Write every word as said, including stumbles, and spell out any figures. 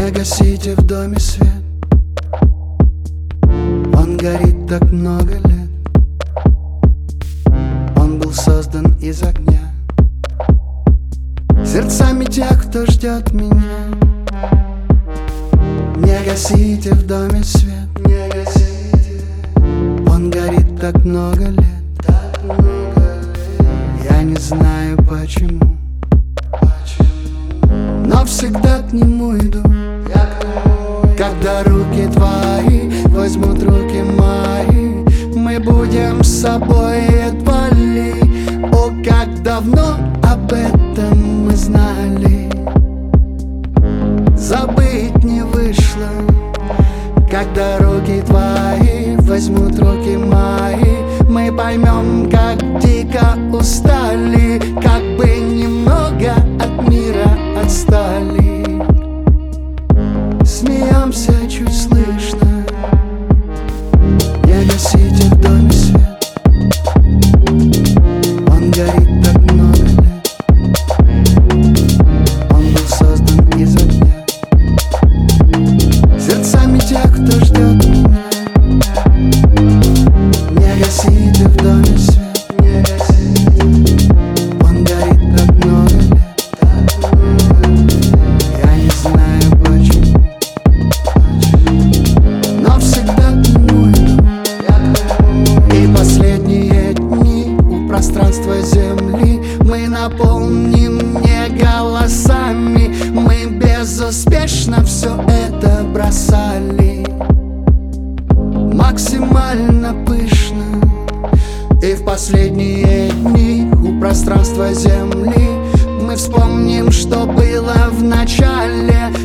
Не гасите в доме свет, он горит так много лет. Он был создан из огня, сердцами тех, кто ждет меня. Не гасите в доме свет, не гасите. Он горит так много лет, так много лет. Я не знаю почему, почему, но всегда к нему иду. Я к нему иду. Когда руки твои возьмут руки мои, мы будем с собой едва-ли. О, как давно об этом мы знали, забыть не вышло. Когда руки твои возьмут руки мои, мы поймем, как дико устали, как бы немного от мира отстали. Смеемся чуть слышно. Не гасите в доме свет, он горит так много лет. Он был создан из огня, сердцами тех, кто ждет меня. Не гасите в доме свет, не гасите. Он горит так много лет, так много лет. Я не знаю почему, почему, но всегда к нему иду. И последние дни у пространства Земли мы наполним не голосами. Мы безуспешно все это бросали, максимально пышно. И в последние дни у пространства Земли мы вспомним, что было в начале.